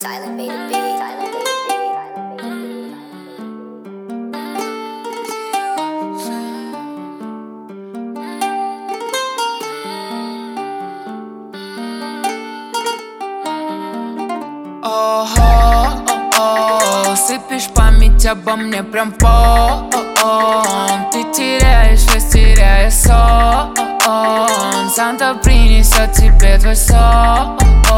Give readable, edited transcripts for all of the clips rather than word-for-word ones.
Silent baby, silent baby. Сыпешь память обо мне прям фон. Ты теряешь, теряя сон. Санта принесет тебе твой сон.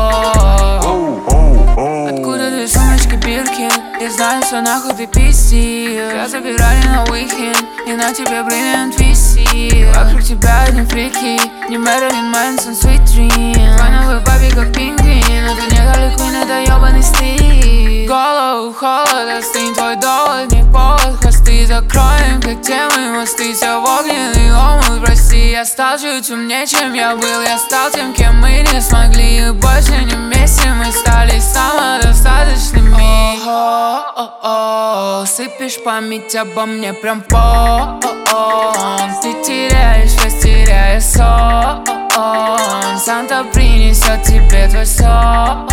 Откуда ты сумочки Биркин? Я знаю, что нахуй ты пиздишь. Тебя забирали на уикенд, и на тебе бриллиант висит. Вокруг тебя одни фрики, не Мэрилин Мэнсон, Sweet Dream. Твой новый папи как пингвин, но ты не Харли Квинн, это ёбаный стиль. Голову холод, остынь, твой довод, не повод. Хвосты закроем, как темы, мосты. Все в огненный омут, прости. Я стал чуть умнее, чем я был. Я стал тем, кем мы не смогли. И больше не вместе, мы стали самодостаточными. Сыпешь память обо мне прям фон. Ты теряешь, теряя сон. Санта принесет тебе твой сон.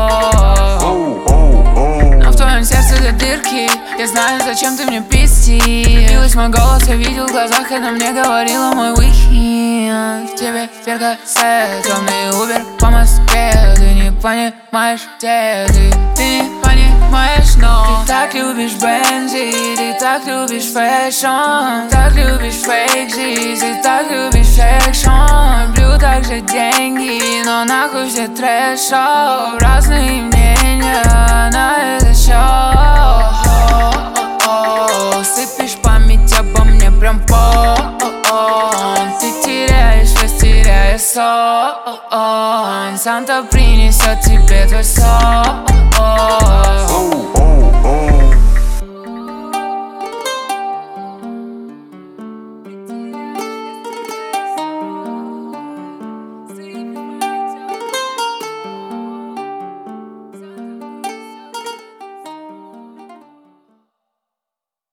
Но в твоем сердце до дырки. Я знаю, зачем ты мне пиздишь. Билась мой голос, я видел в глазах, когда мне говорила мой уикенд. В тебе перкасет, темный Убер по Москве. Ты не понимаешь, где ты. Ты не понимаешь, но ты так любишь бензи, ты так любишь фэшн, так любишь фейк жизнь, ты так любишь экшн. Люблю также деньги, но нахуй все трэш-шоу. Разные мнения на это счет. Сыпешь память обо мне прям фон. Ты теряешь, теряя сон. Санта принесет тебе твой сон.